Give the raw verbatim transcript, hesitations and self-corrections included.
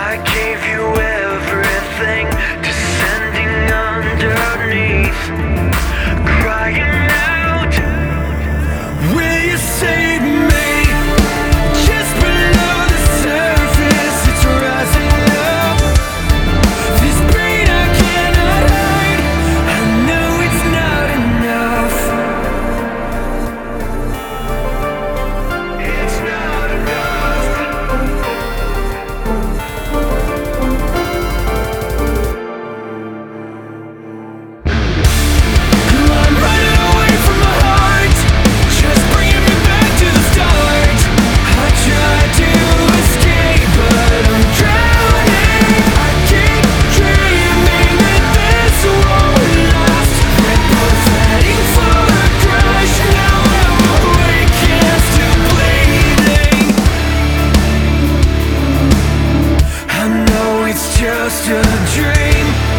I gave you everything, descending underneath, crying out, will you save me? Just below the surface, it's rising up. This pain I cannot hide, I know it's not enough. It's not enough. I'm running away from my heart, just bringing me back to the start. I tried to escape, but I'm drowning. I keep dreaming that this won't last. Red Bull's heading for a crash. Now I'm awake and still bleeding. I know it's just a dream.